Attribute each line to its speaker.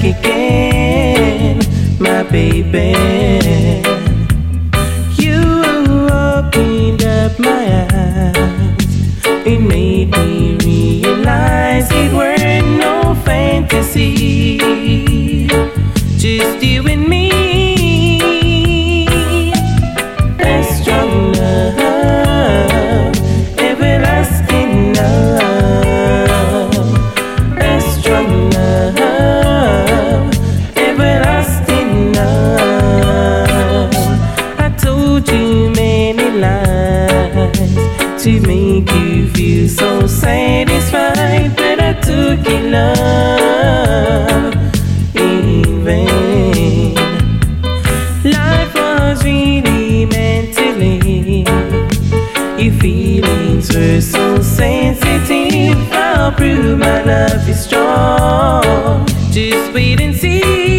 Speaker 1: again, my baby. You opened up my eyes. It made me realize it weren't no fantasy, just you and me. A strong love, everlasting love. A strong love, everlasting love. I told you many lies to make you feel so satisfied, but I took your love in vain. Life was really meant to live. Your feelings were so sensitive. I'll prove my love is strong. Just wait and see.